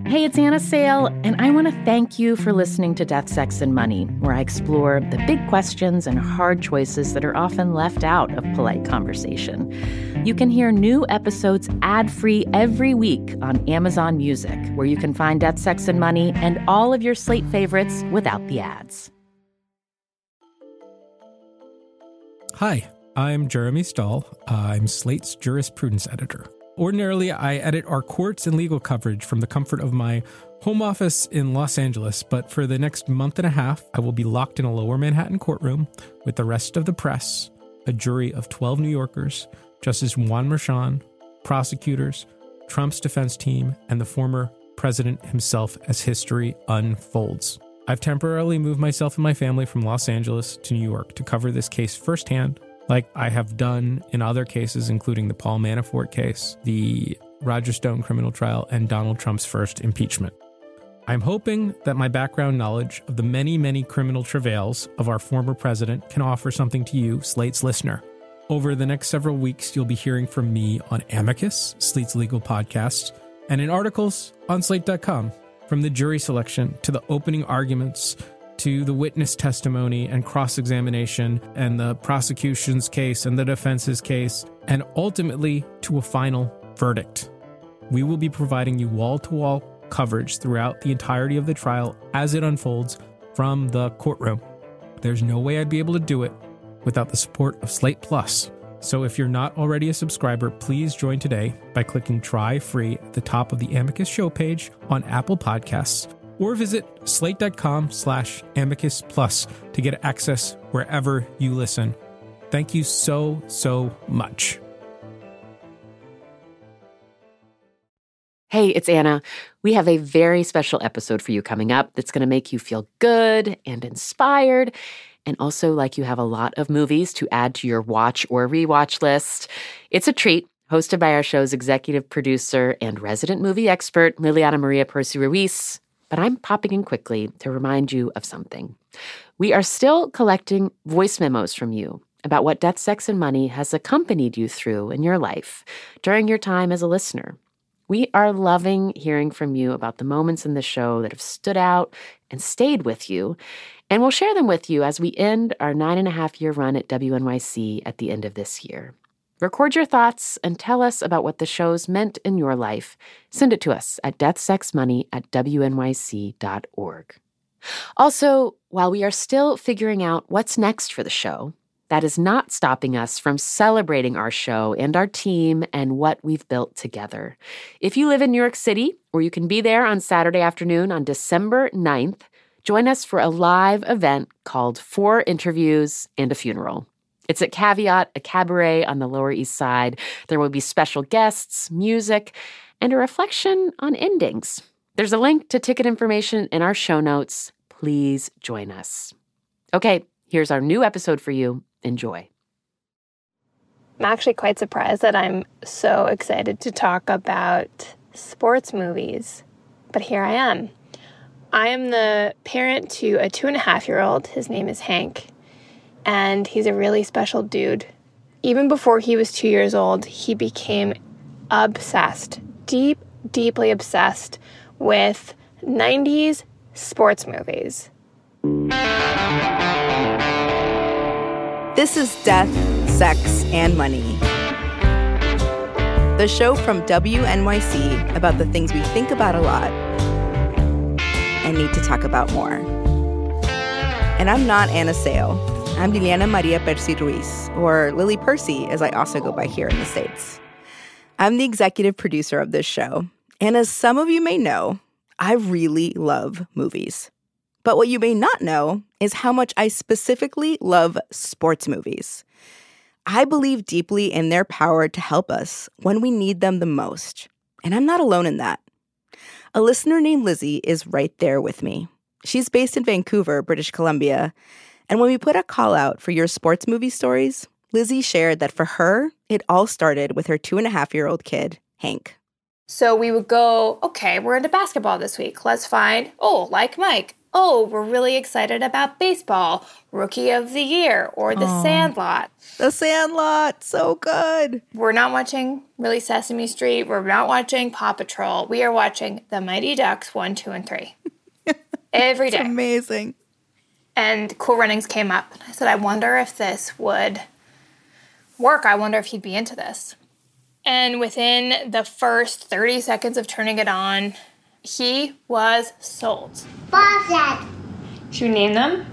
Hey, it's Anna Sale, and I want to thank you for listening to Death, Sex, and Money, where I explore the big questions and hard choices that are often left out of polite conversation. You can hear new episodes ad-free every week on Amazon Music, where you can find Death, Sex, and Money and all of your Slate favorites without the ads. Hi, I'm Jeremy Stahl. I'm Slate's jurisprudence editor. Ordinarily, I edit our courts and legal coverage from the comfort of my home office in Los Angeles, but for the next month and a half, I will be locked in a lower Manhattan courtroom with the rest of the press, a jury of 12 New Yorkers, Justice Juan Merchan, prosecutors, Trump's defense team, and the former president himself as history unfolds. I've temporarily moved myself and my family from Los Angeles to New York to cover this case firsthand, like I have done in other cases, including the Paul Manafort case, the Roger Stone criminal trial, and Donald Trump's first impeachment. I'm hoping that my background knowledge of the many, many criminal travails of our former president can offer something to you, Slate's listener. Over the next several weeks, you'll be hearing from me on Amicus, Slate's legal podcast, and in articles on Slate.com, from the jury selection to the opening arguments to the witness testimony and cross-examination and the prosecution's case and the defense's case, and ultimately to a final verdict. We will be providing you wall-to-wall coverage throughout the entirety of the trial as it unfolds from the courtroom. There's no way I'd be able to do it without the support of Slate Plus. So if you're not already a subscriber, please join today by clicking Try Free at the top of the Amicus show page on Apple Podcasts, or visit slate.com/amicus plus to get access wherever you listen. Thank you so, so much. Hey, it's Anna. We have a very special episode for you coming up that's going to make you feel good and inspired, and also like you have a lot of movies to add to your watch or rewatch list. It's a treat, hosted by our show's executive producer and resident movie expert, Liliana Maria Percy Ruiz. But I'm popping in quickly to remind you of something. We are still collecting voice memos from you about what Death, Sex, and Money has accompanied you through in your life during your time as a listener. We are loving hearing from you about the moments in the show that have stood out and stayed with you, and we'll share them with you as we end our 9.5-year run at WNYC at the end of this year. Record your thoughts and tell us about what the show's meant in your life. Send it to us at deathsexmoney@wnyc.org. Also, while we are still figuring out what's next for the show, that is not stopping us from celebrating our show and our team and what we've built together. If you live in New York City, or you can be there on Saturday afternoon on December 9th, join us for a live event called 4 Interviews and a Funeral. It's at Caveat, a cabaret on the Lower East Side. There will be special guests, music, and a reflection on endings. There's a link to ticket information in our show notes. Please join us. Okay, here's our new episode for you. Enjoy. I'm actually quite surprised that I'm so excited to talk about sports movies, but here I am. I am the parent to a 2.5-year-old. His name is Hank. And he's a really special dude. Even before he was 2 years old, he became obsessed, deeply obsessed with 90s sports movies. This is Death, Sex, and Money, the show from WNYC about the things we think about a lot and need to talk about more. And I'm not Anna Sale. I'm Liliana Maria Percy Ruiz, or Lily Percy, as I also go by here in the States. I'm the executive producer of this show, and as some of you may know, I really love movies. But what you may not know is how much I specifically love sports movies. I believe deeply in their power to help us when we need them the most, and I'm not alone in that. A listener named Lizzie is right there with me. She's based in Vancouver, British Columbia, and when we put a call out for your sports movie stories, Lizzie shared that for her, it all started with her 2.5-year-old kid, Hank. So we would go, okay, we're into basketball this week. Let's find, like Mike. oh, we're really excited about baseball, Rookie of the Year, or The Sandlot. The Sandlot, so good. We're not watching really Sesame Street. We're not watching Paw Patrol. We are watching The Mighty Ducks 1, 2, and 3. Every day. It's amazing. And Cool Runnings came up. And I said, I wonder if this would work. I wonder if he'd be into this. And within the first 30 seconds of turning it on, he was sold. Bobsled. Should we name them?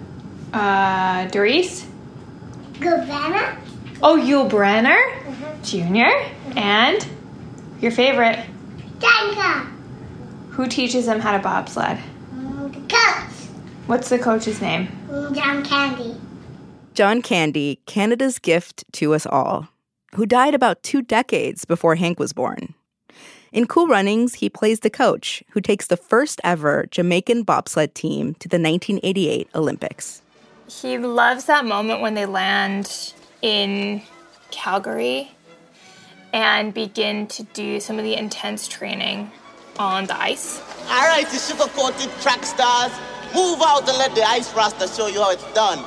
Doris? Yul Brynner. Oh, Yul Brynner Jr. And your favorite. Jenga. Who teaches him how to bobsled? The coach. What's the coach's name? John Candy. John Candy, Canada's gift to us all, who died about 2 decades before Hank was born. In Cool Runnings, he plays the coach who takes the first ever Jamaican bobsled team to the 1988 Olympics. He loves that moment when they land in Calgary and begin to do some of the intense training on the ice. All right, you sugar-coated track stars, move out and let the ice roster show you how it's done.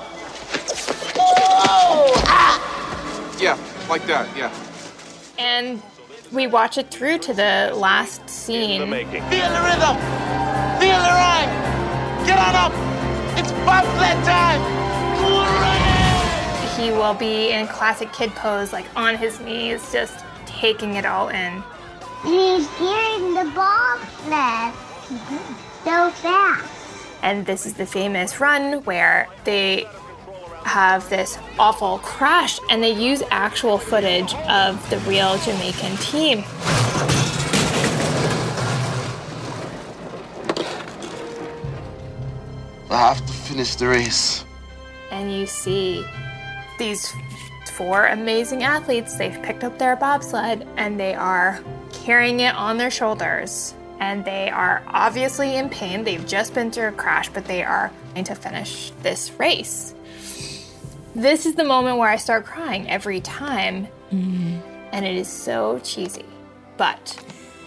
Oh! Ah! Yeah, like that, yeah. And we watch it through to the last scene. Feel the rhythm. Feel the rhyme. Get on up. It's bobsled time. Cool Runnings. He will be in classic kid pose, like on his knees, just taking it all in. He's steering the bobsled so fast. And this is the famous run where they have this awful crash, and they use actual footage of the real Jamaican team. I have to finish the race. And you see these 4 amazing athletes. They've picked up their bobsled, and they are carrying it on their shoulders. And they are obviously in pain. They've just been through a crash, but they are going to finish this race. This is the moment where I start crying every time. And it is so cheesy. But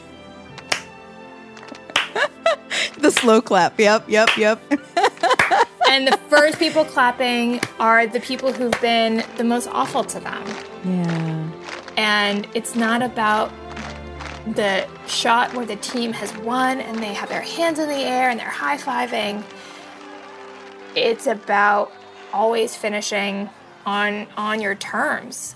The slow clap. Yep. and the first people clapping are the people who've been the most awful to them. Yeah. And it's not about the shot where the team has won and they have their hands in the air and they're high-fiving. It's about always finishing on your terms.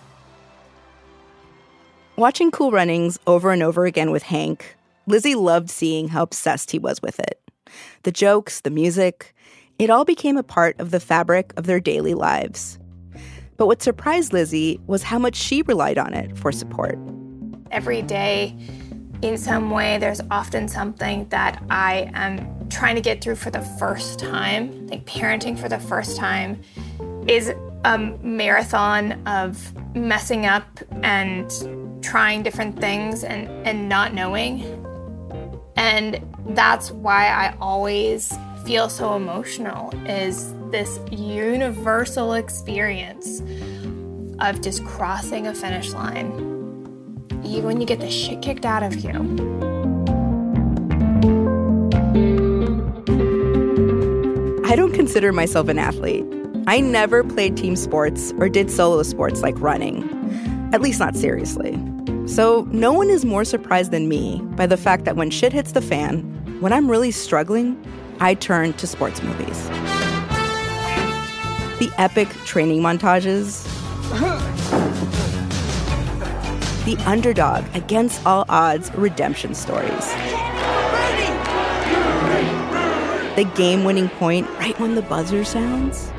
Watching Cool Runnings over and over again with Hank, Lizzie loved seeing how obsessed he was with it. The jokes, the music, it all became a part of the fabric of their daily lives. But what surprised Lizzie was how much she relied on it for support. Every day, in some way, there's often something that I am trying to get through for the first time. Like parenting for the first time is a marathon of messing up and trying different things and not knowing. And that's why I always feel so emotional, is this universal experience of just crossing a finish line, even when you get the shit kicked out of you. I don't consider myself an athlete. I never played team sports or did solo sports like running, at least not seriously. So no one is more surprised than me by the fact that when shit hits the fan, when I'm really struggling, I turn to sports movies. The epic training montages, the underdog against all odds redemption stories, the game-winning point right when the buzzer sounds.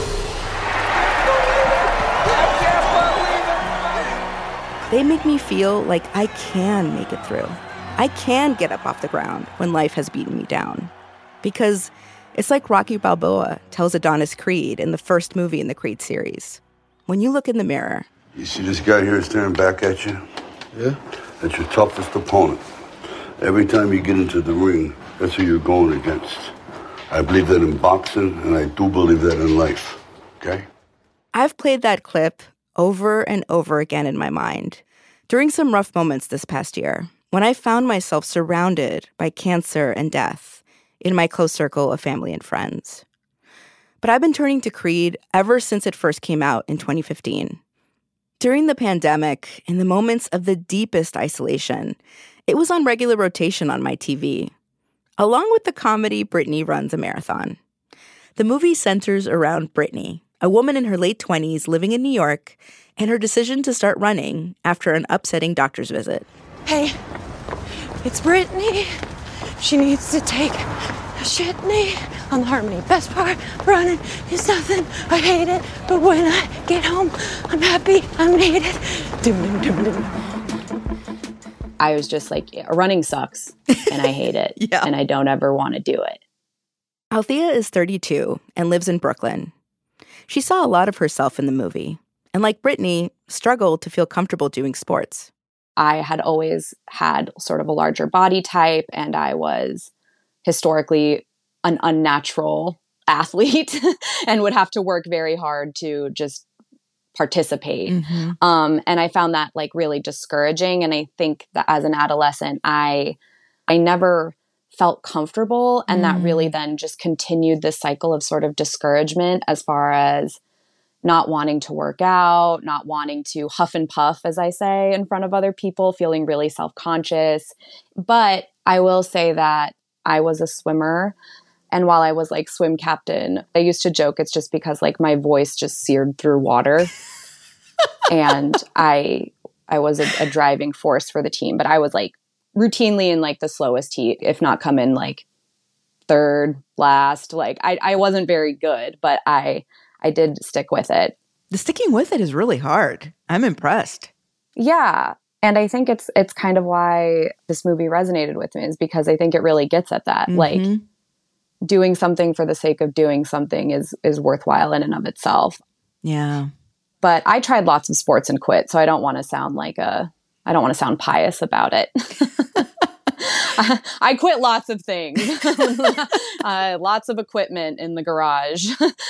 They make me feel like I can make it through. I can get up off the ground when life has beaten me down. Because it's like Rocky Balboa tells Adonis Creed in the first movie in the Creed series. When you look in the mirror... You see this guy here staring back at you? Yeah? That's your toughest opponent. Every time you get into the ring, that's who you're going against. I believe that in boxing, and I do believe that in life. Okay? I've played that clip over and over again in my mind during some rough moments this past year when I found myself surrounded by cancer and death in my close circle of family and friends. But I've been turning to Creed ever since it first came out in 2015. During the pandemic, in the moments of the deepest isolation, it was on regular rotation on my TV, along with the comedy Brittany Runs a Marathon. The movie centers around Brittany, a woman in her late 20s living in New York, and her decision to start running after an upsetting doctor's visit. Hey, it's Brittany. She needs to take a shitney on the Harmony. Best part, running is nothing. I hate it, but when I get home, I'm happy I made it. I was just like, running sucks, and I hate it, and I don't ever want to do it. Althea is 32 and lives in Brooklyn. She saw a lot of herself in the movie, and like Brittany, struggled to feel comfortable doing sports. I had always had sort of a larger body type, and I was historically an unnatural athlete and would have to work very hard to just participate. And I found that like really discouraging. And I think that as an adolescent, I never felt comfortable. And that really then just continued this cycle of sort of discouragement as far as not wanting to work out, not wanting to huff and puff, as I say, in front of other people, feeling really self-conscious. But I will say that I was a swimmer. And while I was like swim captain, I used to joke it's just because like my voice just seared through water. And I was a driving force for the team. But I was like routinely in like the slowest heat, if not come in like third, last. Like I wasn't very good, but I did stick with it. The sticking with it is really hard. I'm impressed. Yeah. And I think it's kind of why this movie resonated with me, is because I think it really gets at that. Like doing something for the sake of doing something is worthwhile in and of itself. Yeah. But I tried lots of sports and quit, so I don't want to sound pious about it. I quit lots of things. Lots of equipment in the garage.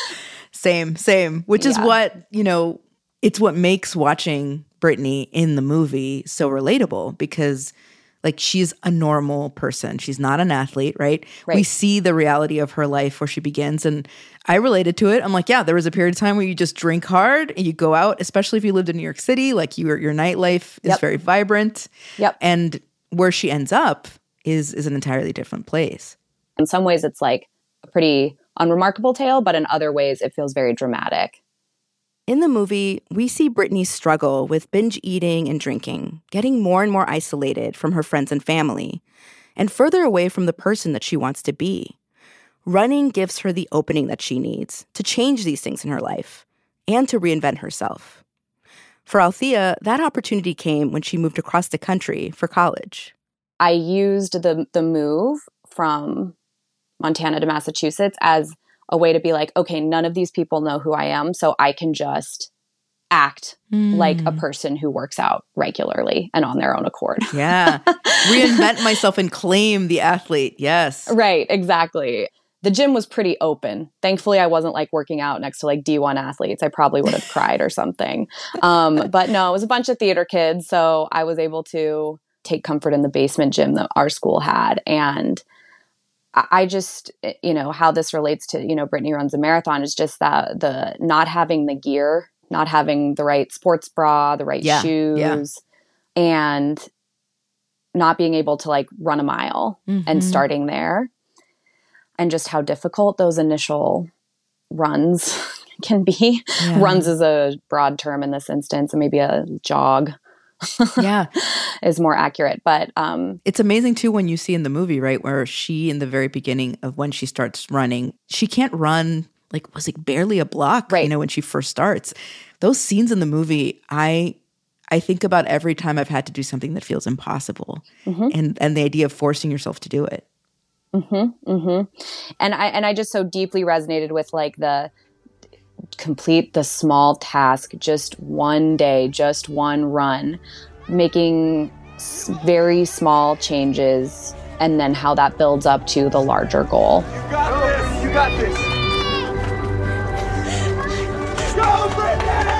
Same. Which is what, it's what makes watching Brittany in the movie so relatable, because like she's a normal person. She's not an athlete, right? We see the reality of her life where she begins, and I related to it. I'm like, yeah, there was a period of time where you just drink hard and you go out, especially if you lived in New York City, like your nightlife is very vibrant. And where she ends up is an entirely different place. In some ways, it's like a pretty unremarkable tale, but in other ways, it feels very dramatic. In the movie, we see Brittany struggle with binge eating and drinking, getting more and more isolated from her friends and family, and further away from the person that she wants to be. Running gives her the opening that she needs to change these things in her life and to reinvent herself. For Althea, that opportunity came when she moved across the country for college. I used the move from Montana to Massachusetts as a way to be like, okay, none of these people know who I am, so I can just act like a person who works out regularly and on their own accord. Yeah. Reinvent myself and claim the athlete. Yes. Right, exactly. The gym was pretty open. Thankfully, I wasn't like working out next to like D1 athletes. I probably would have cried or something. But no, it was a bunch of theater kids, so I was able to take comfort in the basement gym that our school had. And I just, how this relates to, Brittany Runs a Marathon is just that the not having the gear, not having the right sports bra, the right shoes, and not being able to like run a mile and starting there, and just how difficult those initial runs can be. Yeah. Runs is a broad term in this instance, and maybe a jog is more accurate. But it's amazing too when you see in the movie, right, where she in the very beginning of when she starts running, she can't run was barely a block, right, when she first starts. Those scenes in the movie, I think about every time I've had to do something that feels impossible, and the idea of forcing yourself to do it. And I just so deeply resonated with like the complete the small task, just one day, just one run, making very small changes, and then how that builds up to the larger goal. You got this! You got this! Go, Brittany!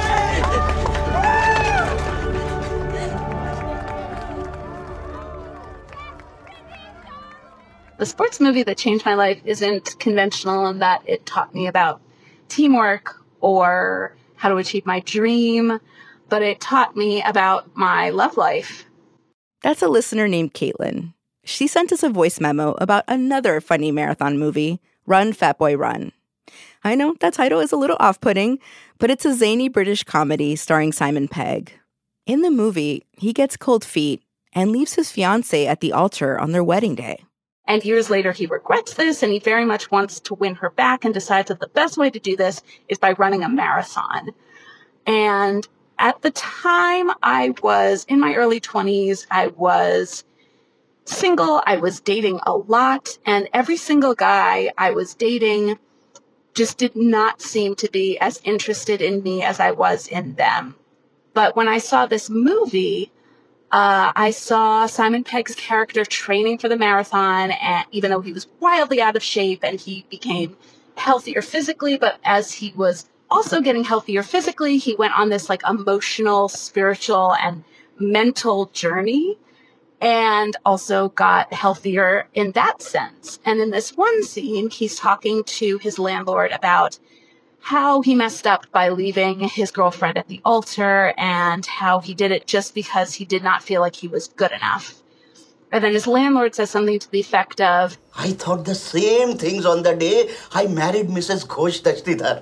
The sports movie that changed my life isn't conventional in that it taught me about teamwork or how to achieve my dream, but it taught me about my love life. That's a listener named Caitlin. She sent us a voice memo about another funny marathon movie, Run, Fat Boy, Run. I know that title is a little off-putting, but it's a zany British comedy starring Simon Pegg. In the movie, he gets cold feet and leaves his fiancée at the altar on their wedding day. And years later, he regrets this, and he very much wants to win her back and decides that the best way to do this is by running a marathon. And at the time, I was in my early 20s. I was single. I was dating a lot. And every single guy I was dating just did not seem to be as interested in me as I was in them. But when I saw this movie, I saw Simon Pegg's character training for the marathon, and even though he was wildly out of shape and he became healthier physically, but as he was also getting healthier physically, he went on this like emotional, spiritual, and mental journey, and also got healthier in that sense. And in this one scene, he's talking to his landlord about how he messed up by leaving his girlfriend at the altar and how he did it just because he did not feel like he was good enough. And then his landlord says something to the effect of, I thought the same things on the day I married Mrs. Ghosh Dashtidhar.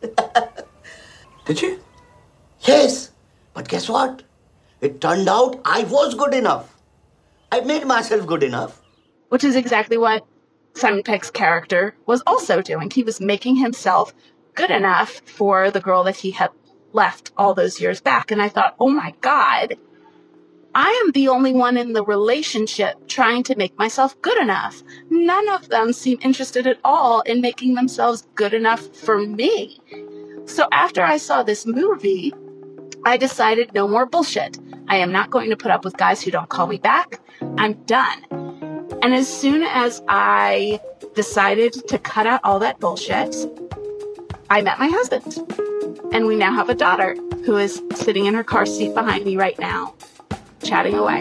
Did you? Yes. But guess what? It turned out I was good enough. I made myself good enough. Which is exactly what Simon Pegg's character was also doing. He was making himself good enough for the girl that he had left all those years back. And I thought, oh my God, I am the only one in the relationship trying to make myself good enough. None of them seem interested at all in making themselves good enough for me. So after I saw this movie, I decided no more bullshit. I am not going to put up with guys who don't call me back. I'm done. And as soon as I decided to cut out all that bullshit, I met my husband, and we now have a daughter who is sitting in her car seat behind me right now, chatting away.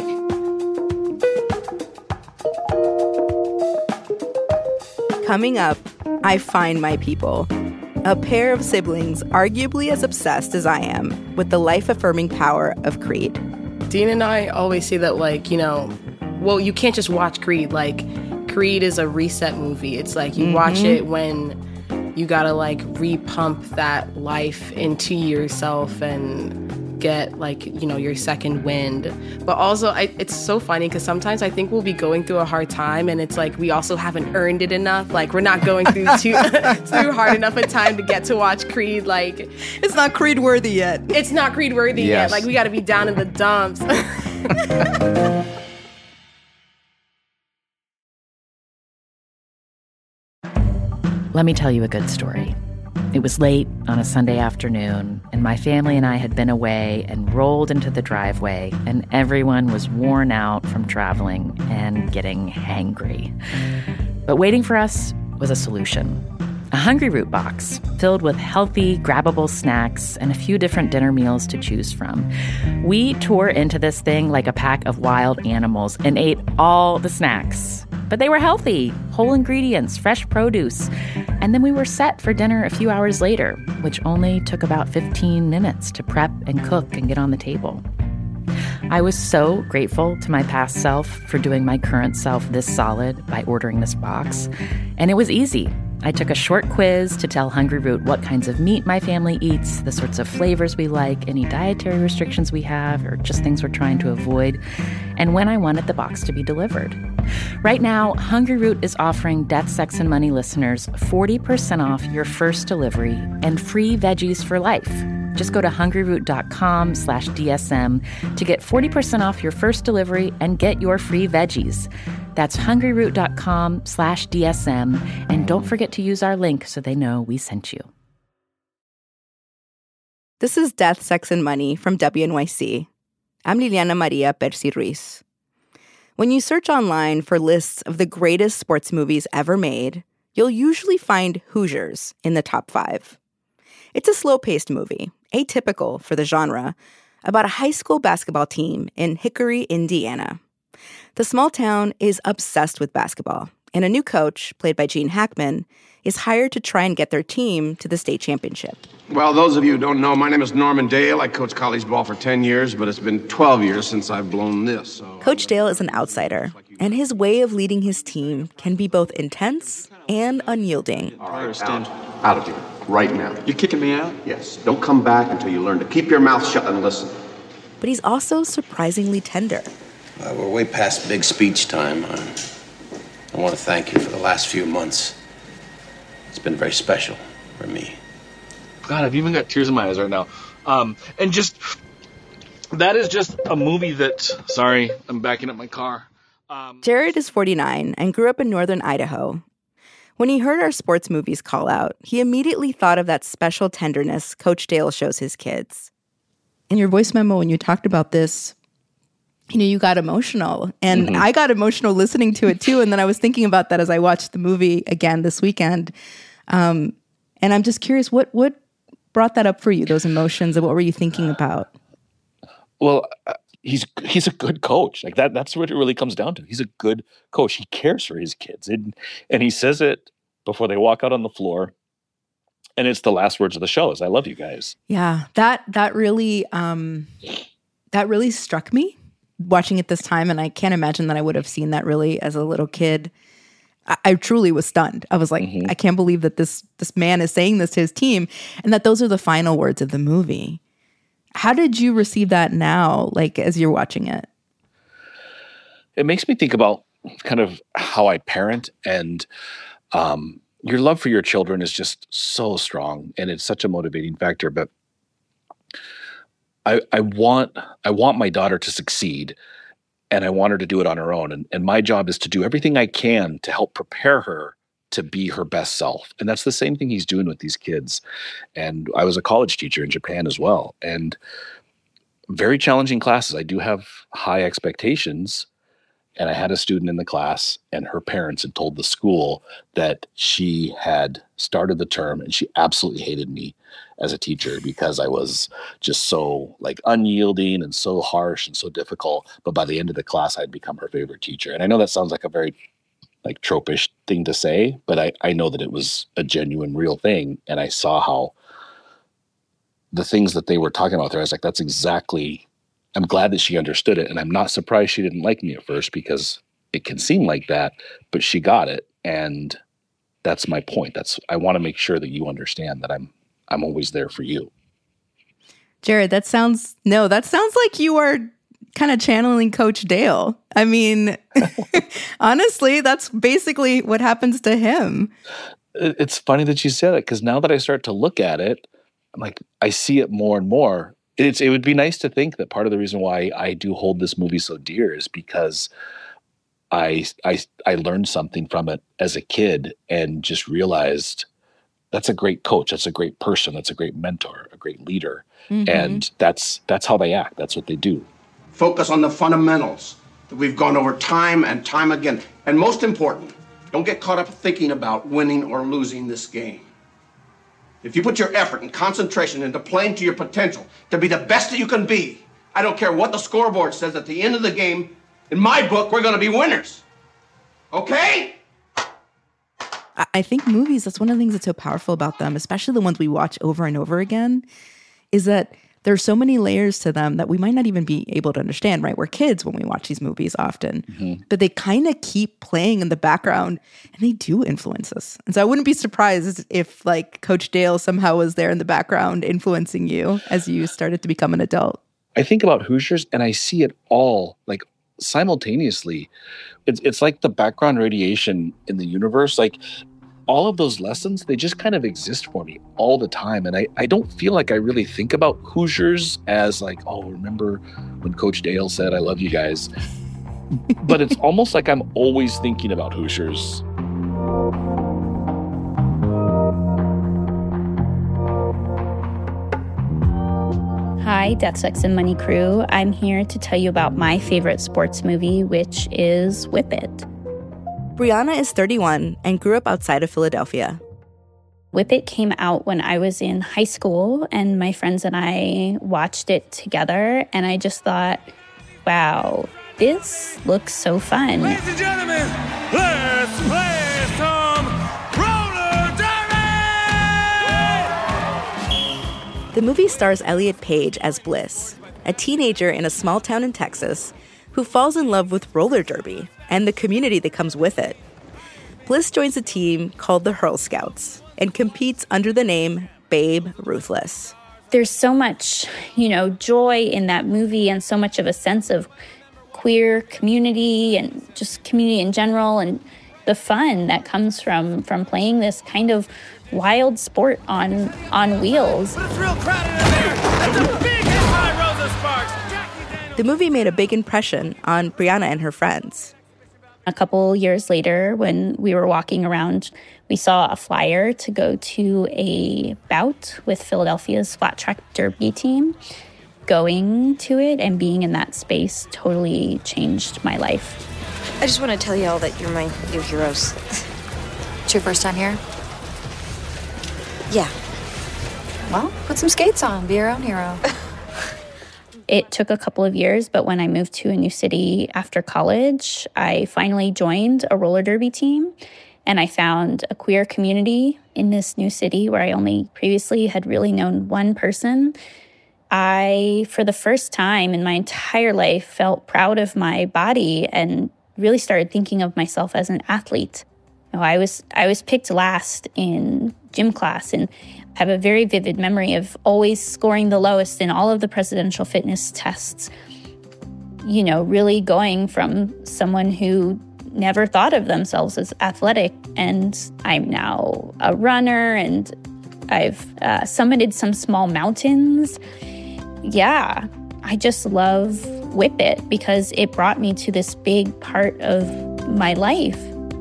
Coming up, I find my people. A pair of siblings arguably as obsessed as I am with the life-affirming power of Creed. Dean and I always say that, like, you know, well, you can't just watch Creed. Like, Creed is a reset movie. It's like you watch it when you gotta like repump that life into yourself and get like, you know, your second wind. But also it's so funny because sometimes I think we'll be going through a hard time and it's like we also haven't earned it enough. Like we're not going through too hard enough a time to get to watch Creed. Like it's not Creed worthy yet. It's not Creed worthy yet. Like we gotta be down in the dumps. Let me tell you a good story. It was late on a Sunday afternoon, and my family and I had been away and rolled into the driveway, and everyone was worn out from traveling and getting hangry. But waiting for us was a solution. A Hungryroot box filled with healthy, grabbable snacks and a few different dinner meals to choose from. We tore into this thing like a pack of wild animals and ate all the snacks. But they were healthy, whole ingredients, fresh produce. And then we were set for dinner a few hours later, which only took about 15 minutes to prep and cook and get on the table. I was so grateful to my past self for doing my current self this solid by ordering this box. And it was easy. I took a short quiz to tell Hungryroot what kinds of meat my family eats, the sorts of flavors we like, any dietary restrictions we have, or just things we're trying to avoid, and when I wanted the box to be delivered. Right now, Hungryroot is offering Death, Sex, and Money listeners 40% off your first delivery and free veggies for life. Just go to hungryroot.com/DSM to get 40% off your first delivery and get your free veggies. That's hungryroot.com/DSM. And don't forget to use our link so they know we sent you. This is Death, Sex, and Money from WNYC. I'm Liliana Maria Percy Ruiz. When you search online for lists of the greatest sports movies ever made, you'll usually find Hoosiers in the top 5. It's a slow-paced movie, atypical for the genre, about a high school basketball team in Hickory, Indiana. The small town is obsessed with basketball, and a new coach, played by Gene Hackman, is hired to try and get their team to the state championship. Well, those of you who don't know, my name is Norman Dale. I coached college ball for 10 years, but it's been 12 years since I've blown this. So Coach Dale is an outsider, and his way of leading his team can be both intense and unyielding. All right, out of here, right now. You're kicking me out? Yes. Don't come back until you learn to keep your mouth shut and listen. But he's also surprisingly tender. We're way past big speech time. I want to thank you for the last few months. It's been very special for me. God, I've even got tears in my eyes right now. And just, that is just a movie that, sorry, I'm backing up my car. Jared is 49 and grew up in northern Idaho. When he heard our sports movies call out, he immediately thought of that special tenderness Coach Dale shows his kids. In your voice memo, when you talked about this, you got emotional. And I got emotional listening to it too. And then I was thinking about that as I watched the movie again this weekend. And I'm just curious, what brought that up for you, those emotions, and what were you thinking about? Well, he's a good coach. Like that's what it really comes down to. He's a good coach. He cares for his kids. And he says it before they walk out on the floor. And it's the last words of the show is, I love you guys. Yeah, that really struck me watching it this time. And I can't imagine that I would have seen that really as a little kid. I truly was stunned. I was like, I can't believe that this man is saying this to his team and that those are the final words of the movie. How did you receive that now, like as you're watching it? It makes me think about kind of how I parent, and your love for your children is just so strong and it's such a motivating factor. But I want my daughter to succeed. And I want her to do it on her own. And my job is to do everything I can to help prepare her to be her best self. And that's the same thing he's doing with these kids. And I was a college teacher in Japan as well. And very challenging classes. I do have high expectations. And I had a student in the class, and her parents had told the school that she had started the term and she absolutely hated me as a teacher because I was just so like unyielding and so harsh and so difficult. But by the end of the class, I'd become her favorite teacher. And I know that sounds like a very like tropish thing to say, but I know that it was a genuine, real thing. And I saw how the things that they were talking about there, I was like, that's exactly, I'm glad that she understood it. And I'm not surprised she didn't like me at first because it can seem like that, but she got it. And that's my point. I want to make sure that you understand that I'm always there for you. Jared, that sounds like you are kind of channeling Coach Dale. I mean, honestly, that's basically what happens to him. It's funny that you said it because now that I start to look at it, I'm like, I see it more and more. It would be nice to think that part of the reason why I do hold this movie so dear is because I learned something from it as a kid and just realized that's a great coach. That's a great person. That's a great mentor, a great leader. And that's how they act. That's what they do. Focus on the fundamentals that we've gone over time and time again. And most important, don't get caught up thinking about winning or losing this game. If you put your effort and concentration into playing to your potential to be the best that you can be, I don't care what the scoreboard says at the end of the game, in my book, we're going to be winners. Okay? I think movies, that's one of the things that's so powerful about them, especially the ones we watch over and over again, is that there's so many layers to them that we might not even be able to understand, right? We're kids when we watch these movies often, but they kind of keep playing in the background and they do influence us. And so I wouldn't be surprised if like Coach Dale somehow was there in the background influencing you as you started to become an adult. I think about Hoosiers and I see it all like simultaneously. It's like the background radiation in the universe. Like all of those lessons, they just kind of exist for me all the time. And I don't feel like I really think about Hoosiers as like, oh, remember when Coach Dale said, I love you guys. But it's almost like I'm always thinking about Hoosiers. Hi, Death, Sex, and Money crew. I'm here to tell you about my favorite sports movie, which is Whip It. Brianna is 31 and grew up outside of Philadelphia. Whip It came out when I was in high school, and my friends and I watched it together, and I just thought, wow, this looks so fun. Ladies and gentlemen, let's play! The movie stars Elliot Page as Bliss, a teenager in a small town in Texas who falls in love with roller derby and the community that comes with it. Bliss joins a team called the Hurl Scouts and competes under the name Babe Ruthless. There's so much, joy in that movie and so much of a sense of queer community and just community in general and the fun that comes from playing this kind of wild sport on wheels. It's real crowded in there. That's a big hit by Rosa Sparks. The movie made a big impression on Brianna and her friends. A couple years later, when we were walking around, we saw a flyer to go to a bout with Philadelphia's flat track derby team. Going to it and being in that space totally changed my life. I just want to tell you all that you're my new heroes. It's your first time here? Yeah. Well, put some skates on. Be your own hero. It took a couple of years, but when I moved to a new city after college, I finally joined a roller derby team, and I found a queer community in this new city where I only previously had really known one person. I, for the first time in my entire life, felt proud of my body and really started thinking of myself as an athlete. I was picked last in gym class and have a very vivid memory of always scoring the lowest in all of the presidential fitness tests. Really going from someone who never thought of themselves as athletic, and I'm now a runner, and I've summited some small mountains. Yeah, I just love Whip It because it brought me to this big part of my life.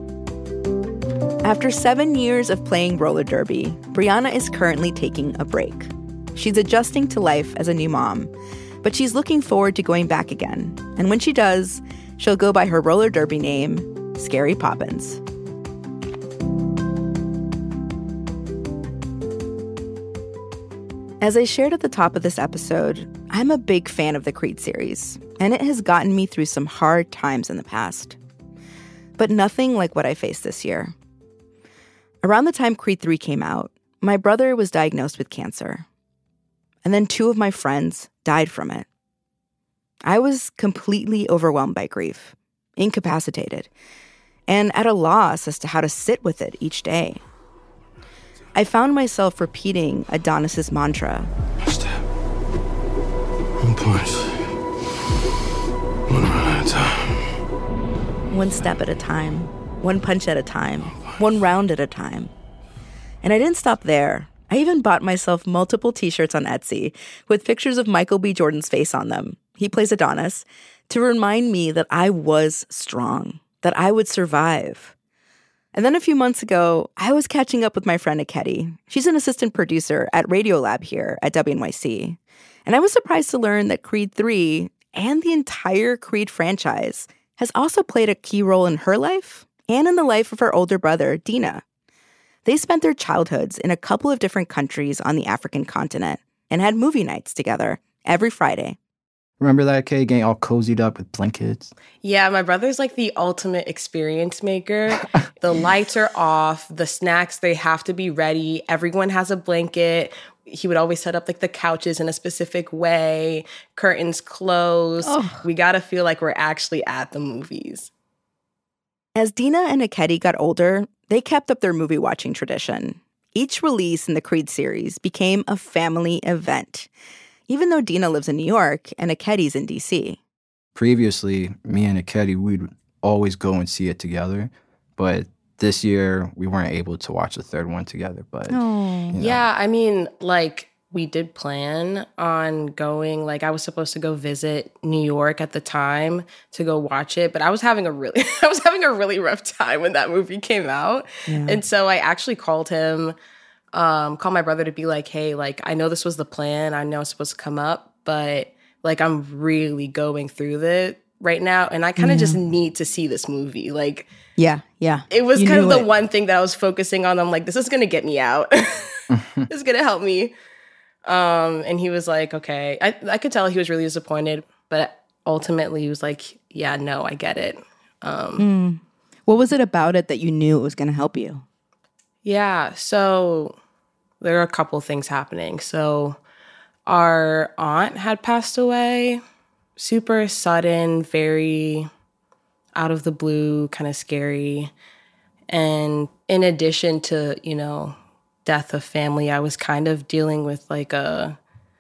After 7 years of playing roller derby, Brianna is currently taking a break. She's adjusting to life as a new mom, but she's looking forward to going back again. And when she does, she'll go by her roller derby name, Scary Poppins. As I shared at the top of this episode, I'm a big fan of the Creed series, and it has gotten me through some hard times in the past. But nothing like what I faced this year. Around the time Creed 3 came out, my brother was diagnosed with cancer. And then 2 of my friends died from it. I was completely overwhelmed by grief, incapacitated, and at a loss as to how to sit with it each day. I found myself repeating Adonis's mantra. One punch. One run at a time. One step at a time. One punch at a time. One round at a time. And I didn't stop there. I even bought myself multiple t-shirts on Etsy with pictures of Michael B. Jordan's face on them. He plays Adonis, to remind me that I was strong, that I would survive. And then a few months ago, I was catching up with my friend Akedi. She's an assistant producer at Radiolab here at WNYC. And I was surprised to learn that Creed 3 and the entire Creed franchise has also played a key role in her life and in the life of her older brother, Dina. They spent their childhoods in a couple of different countries on the African continent and had movie nights together every Friday. Remember that, Kay, getting all cozied up with blankets? Yeah, my brother's like the ultimate experience maker. The lights are off, the snacks, they have to be ready. Everyone has a blanket. He would always set up like the couches in a specific way, curtains closed. Oh. We got to feel like we're actually at the movies. As Dina and Akedi got older, they kept up their movie watching tradition. Each release in the Creed series became a family event, even though Dina lives in New York and Akedi's in D.C. Previously, me and Akedi, we'd always go and see it together, but this year we weren't able to watch the third one together. But Yeah, I mean, like, we did plan on going. Like, I was supposed to go visit New York at the time to go watch it, but I was having a really rough time when that movie came out. Yeah. And so I actually called him, called my brother to be like, hey, like, I know this was the plan. I know it's supposed to come up, but like, I'm really going through it right now. And I kind of just need to see this movie. Like, yeah. It was kind of the one thing that I was focusing on. I'm like, this is going to get me out. This is going to help me. And he was like, okay. I could tell he was really disappointed, but ultimately he was like, yeah, no, I get it. What was it about it that you knew it was going to help you? Yeah, so there are a couple things happening. So Our aunt had passed away. Super sudden, very out of the blue, kind of scary. And in addition to, death of family, I was kind of dealing with like a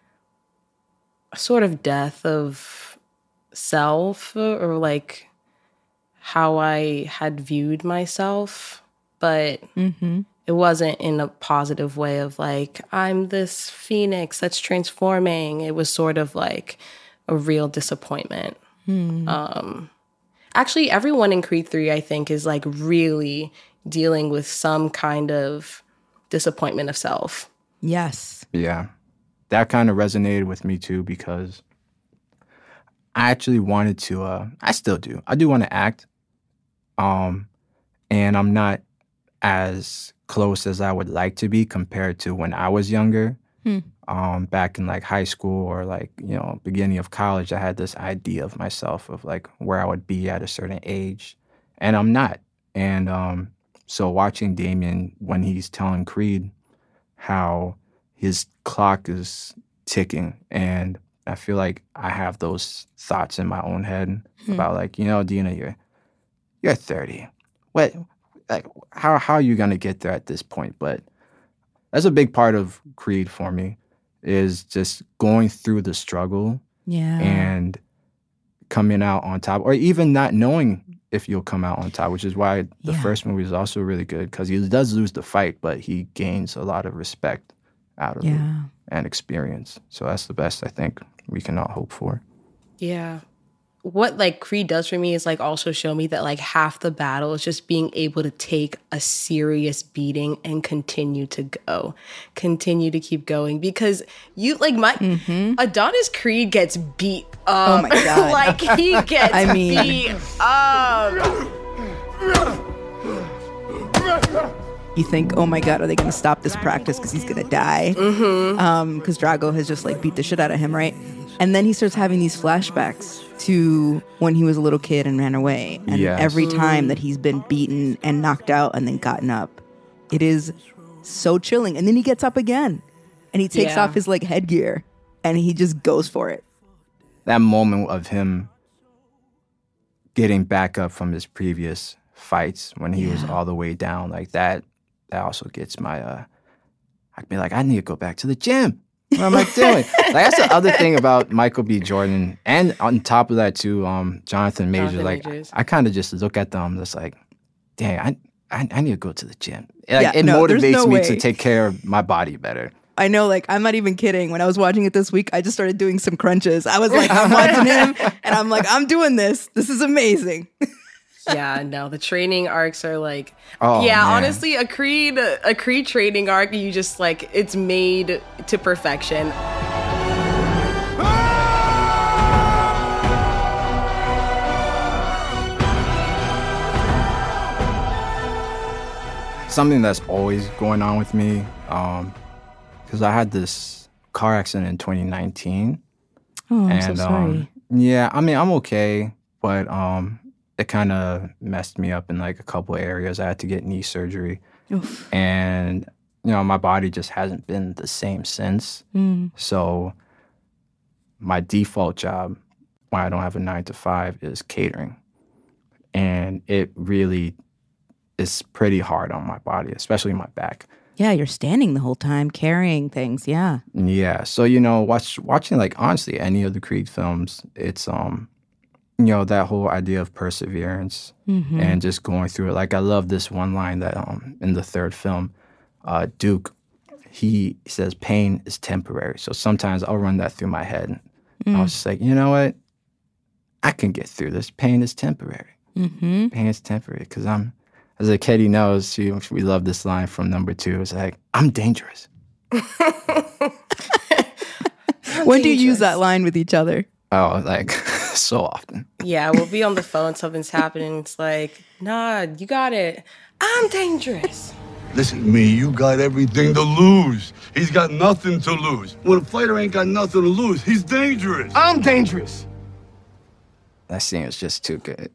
sort of death of self, or like how I had viewed myself. But it wasn't in a positive way of like, I'm this phoenix that's transforming. It was sort of like a real disappointment. Actually, everyone in Creed 3, I think, is like really dealing with some kind of disappointment of self. Yes. Yeah. That kind of resonated with me too, because I actually wanted to, I still do. I do want to act. And I'm not as close as I would like to be compared to when I was younger. Back in like high school or like, beginning of college, I had this idea of myself of like where I would be at a certain age, and I'm not. And so watching Damien when he's telling Creed how his clock is ticking, and I feel like I have those thoughts in my own head about like, Dina, you're 30. What, like, how are you gonna get there at this point? But that's a big part of Creed for me, is just going through the struggle and coming out on top, or even not knowing if you'll come out on top, which is why the first movie is also really good, because he does lose the fight, but he gains a lot of respect out of it and experience. So that's the best I think we can all hope for. Yeah. What like Creed does for me is like also show me that like half the battle is just being able to take a serious beating and continue to keep going, because you like Adonis Creed gets beat up. Oh my God. Like he gets beat up. You think, oh my God, are they going to stop this practice because he's going to die? Because Drago has just like beat the shit out of him, right? And then he starts having these flashbacks to when he was a little kid and ran away. And every time that he's been beaten and knocked out and then gotten up, it is so chilling. And then he gets up again and he takes off his like headgear and he just goes for it. That moment of him getting back up from his previous fights when he was all the way down, like that also gets my, I'd be like, I need to go back to the gym. What am I doing? Like, that's the other thing about Michael B. Jordan. And on top of that, too, Jonathan Majors. I kind of just look at them just like, dang, I need to go to the gym. Like, it motivates me to take care of my body better. I know, like, I'm not even kidding. When I was watching it this week, I just started doing some crunches. I was like, I'm watching him, and I'm like, I'm doing this. This is amazing. Yeah, no, the training arcs are like, honestly, a Creed training arc, you just like, it's made to perfection. Something that's always going on with me, because I had this car accident in 2019. Oh, I'm so sorry. Yeah, I mean, I'm okay, but it kind of messed me up in like a couple of areas. I had to get knee surgery. Oof. And, my body just hasn't been the same since. So my default job, when I don't have a 9-to-5, is catering. And it really is pretty hard on my body, especially my back. Yeah, you're standing the whole time, carrying things, yeah. Yeah, so, watching, like, honestly, any of the Creed films, it's, that whole idea of perseverance and just going through it. Like, I love this one line that in the third film, Duke, he says, pain is temporary. So sometimes I'll run that through my head. I was just like, you know what? I can get through this. Pain is temporary. Pain is temporary. Because as a kid, he knows, we love this line from number 2. It's like, I'm dangerous. When do you use that line with each other? Oh, like, so often. Yeah, we'll be on the phone, something's happening. It's like, nah, you got it. I'm dangerous. Listen to me, you got everything to lose. He's got nothing to lose. When a fighter ain't got nothing to lose, he's dangerous. I'm dangerous. That scene was just too good.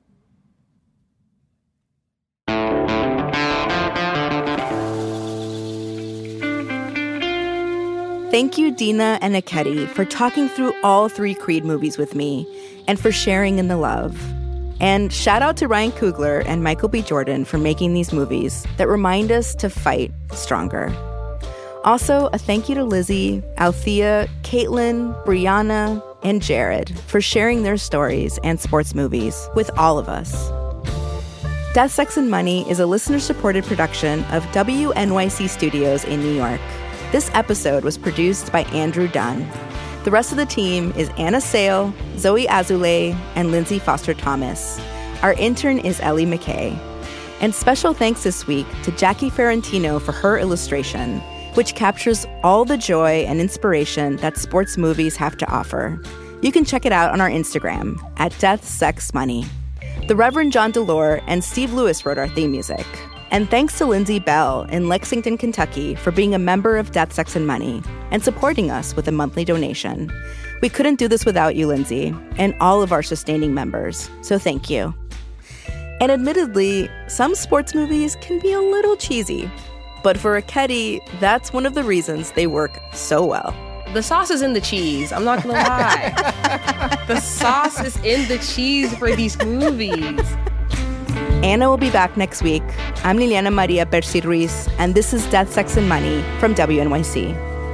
Thank you, Dina and Ekedi, for talking through all 3 Creed movies with me and for sharing in the love. And shout out to Ryan Coogler and Michael B. Jordan for making these movies that remind us to fight stronger. Also, a thank you to Lizzie, Althea, Caitlin, Brianna, and Jared for sharing their stories and sports movies with all of us. Death, Sex, and Money is a listener-supported production of WNYC Studios in New York. This episode was produced by Andrew Dunn. The rest of the team is Anna Sale, Zoe Azulay, and Lindsay Foster Thomas. Our intern is Ellie McKay. And special thanks this week to Jackie Ferrantino for her illustration, which captures all the joy and inspiration that sports movies have to offer. You can check it out on our Instagram at Death, Sex, Money. The Reverend John Delore and Steve Lewis wrote our theme music. And thanks to Lindsay Bell in Lexington, Kentucky for being a member of Death, Sex, and Money and supporting us with a monthly donation. We couldn't do this without you, Lindsay, and all of our sustaining members, so thank you. And admittedly, some sports movies can be a little cheesy. But for Ekedi, that's one of the reasons they work so well. The sauce is in the cheese. I'm not gonna lie. The sauce is in the cheese for these movies. Anna will be back next week. I'm Liliana Maria Percy Ruiz, and this is Death, Sex, and Money from WNYC.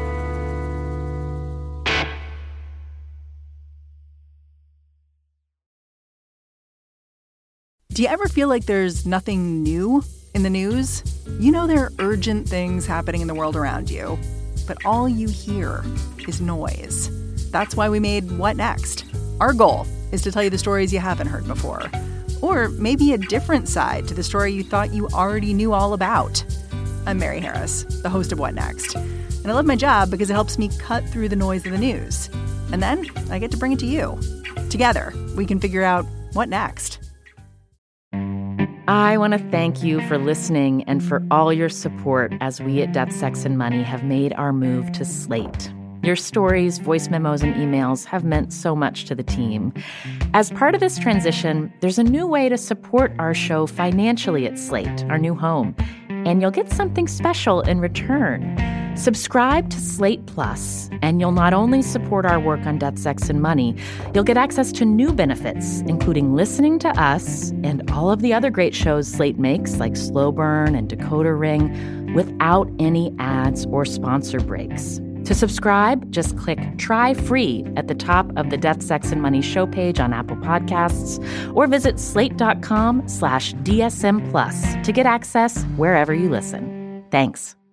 Do you ever feel like there's nothing new in the news? You know there are urgent things happening in the world around you, but all you hear is noise. That's why we made What Next? Our goal is to tell you the stories you haven't heard before, or maybe a different side to the story you thought you already knew all about. I'm Mary Harris, the host of What Next, and I love my job because it helps me cut through the noise of the news. And then I get to bring it to you. Together, we can figure out what next. I want to thank you for listening and for all your support as we at Death, Sex, and Money have made our move to Slate. Your stories, voice memos, and emails have meant so much to the team. As part of this transition, there's a new way to support our show financially at Slate, our new home, and you'll get something special in return. Subscribe to Slate Plus, and you'll not only support our work on Death, Sex, and Money, you'll get access to new benefits, including listening to us and all of the other great shows Slate makes, like Slow Burn and Decoder Ring, without any ads or sponsor breaks. To subscribe, just click Try Free at the top of the Death, Sex, and Money show page on Apple Podcasts, or visit slate.com/DSM Plus to get access wherever you listen. Thanks.